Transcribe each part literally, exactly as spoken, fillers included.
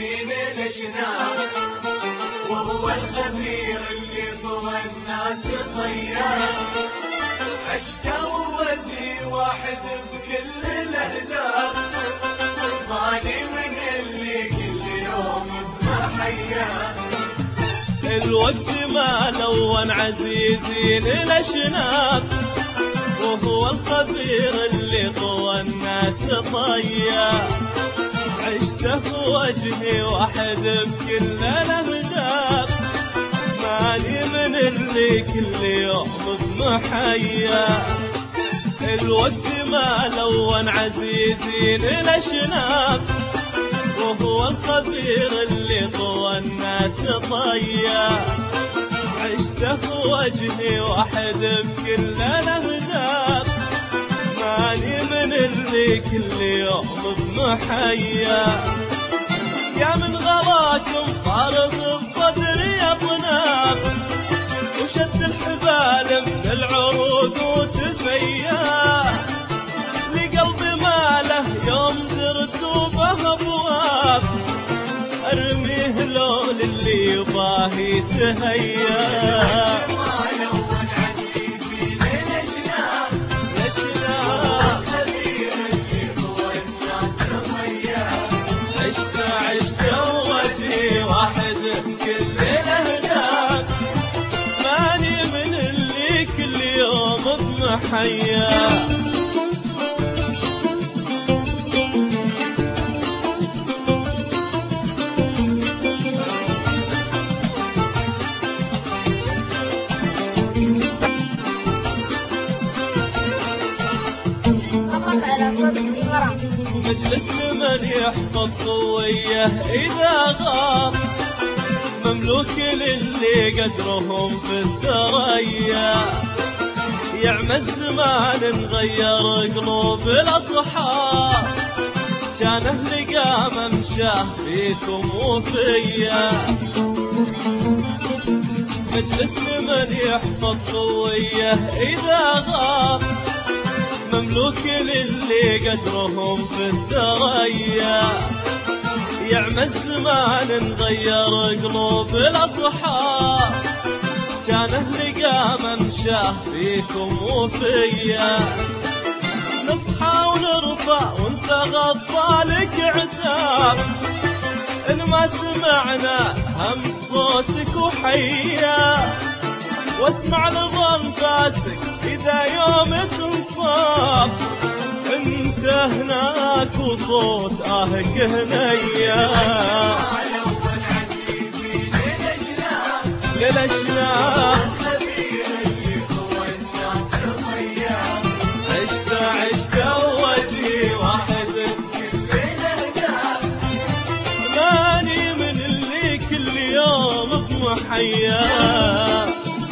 يزين الاشناب، وهو الخبير اللي طوى الناس طياب. عشت ووجهي واحد بكل الاهداف، ماني من اللي كل يوم بمحياه. الوقت ما لون عزيزين الاشناب، وهو الخبير اللي طوى الناس طياب. عشته وجهي واحد بكل الاهداف، ماني من اللي كل يوم بمحياه. الوقت ما لون عزيزين الاشناب، وهو الخبير اللي طوى الناس طياب. عشته وجهي واحد بكل الاهداف، ماني من اللي كل يوم بمحياه. يا من غلاكم طارق بصدري اطناب، وشد الحبال من العروق وتفياه. لقلبي ما له يوم درت به ابواب، ارميه لون اللي يباهي تهياه. محياه. مجلس لمن يحفظ قويه اذا غاب، مملوك للي قدرهم في الثريا. يعمى الزمان نغير قلوب الاصحاب، كان اهل قام مشاه فيكم وفيا. مجلس لمن يحفظ قويه اذا غاب، مملوك للي قدرهم في الثريا. يعمى الزمان نغير قلوب الاصحاب، كان اهل قام مشاه فيكم وفيا. نصحى ونرفع وانت غطالك عتاب، ان ما سمعنا هم صوتك وحيا. واسمع لظن فاسك اذا يوم تنصاب، انت هناك وصوت اهك هنيا. للاشناب الخبير اللي طوى الناس طياب. عشت عشت وجهي واحد بكل الاهداف، ماني من اللي كل يوم بمحياه.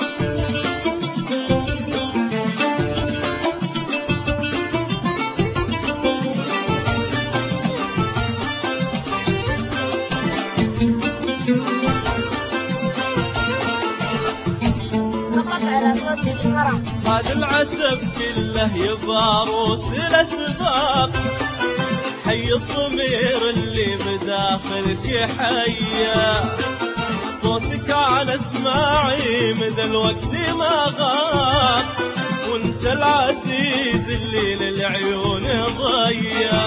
هذا العتب كله يباروس الاسباب، حي الضمير اللي بداخلك حيا. صوتك على اسماعي مدى الوقت ما غاب، وانت العزيز اللي للعيون ضيا.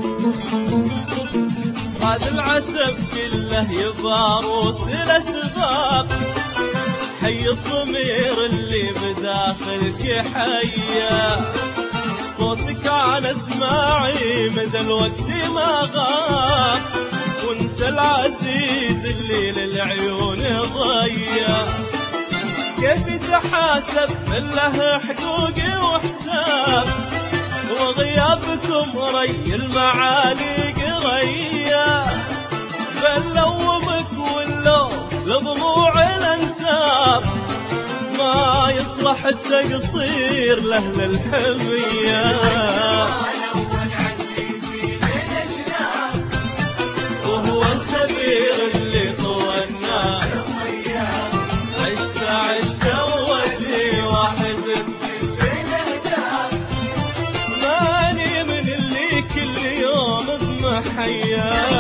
هذا العتب كله يباروس الاسباب، حي الضمير اللي بداخلك حيا. صوتك على اسماعي مدى الوقت ما غاب، وانت العزيز اللي للعيون ضيا. كيف تحاسب من له حقوقي وحساب، وغيابكم ري المعالي قريا. بنلومك واللوم لضلوع الانساب، ما يصلح التقصير لاهل الحميه. وهو الخبير اللي طوى الناس، عشت عشت ووجهي واحد ماني من اللي كل يوم بمحياه.